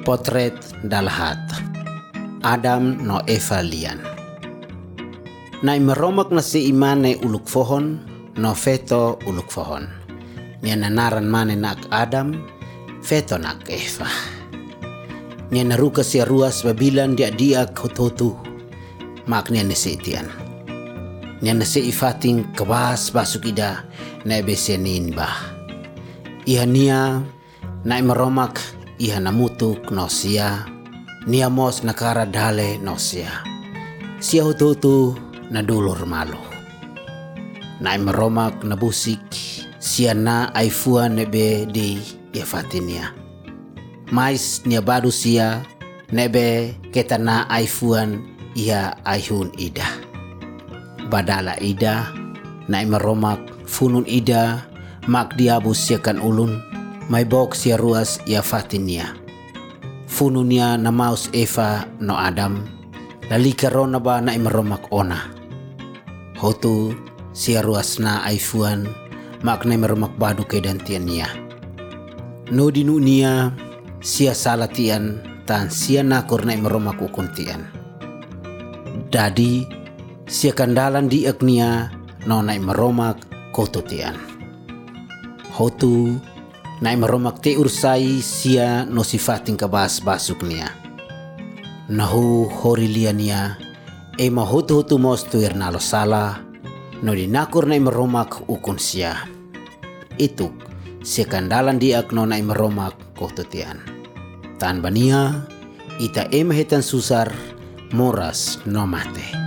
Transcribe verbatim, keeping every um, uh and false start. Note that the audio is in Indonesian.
Potret dalahat Adam no Eva lian. Nai meromak na si imane uluk fohon no feto uluk fohon. Nia nanaran mane nak Adam, feto nak Eva. Nia naruka si ruas babilan dia dia hutu mak nia nasi itian. Nia nasi ifating kebas basuk ida na besenin bah. Iha nia nai meromak iha namutuk no sia, nia mos nakara dale no sia. Sia hutu na dulur malu. Nai meromak na busik sia na aifua nebe di ia fatinia. Mais nia badu sia nebe keta na aifuan ia aihun ida. Badala ida nai meromak funun ida mak diabu siakan ulun. Mai bok sia ruas ia fatinia. Fununia na maus Eva no Adam. Lalika rona ba na imeromak ona. Hotu sia ruas na aifuan mak na imeromak badu kedantian nia. No dinu nia sia salatian tan sia nakur na imeromak ukuntian. Dadi sia kandalan di nia no na imeromak kototian. Hotu nai meromak te ursai sia no sifating kabas basuk nia. Nahu horilia nia ema hotu hotu mos tuir nalo salah no dinakur nai meromak ukun sia. Itu sia kandalan diak no nai meromak kohtotian. Tan bania ita ema hetan susar moras no mate.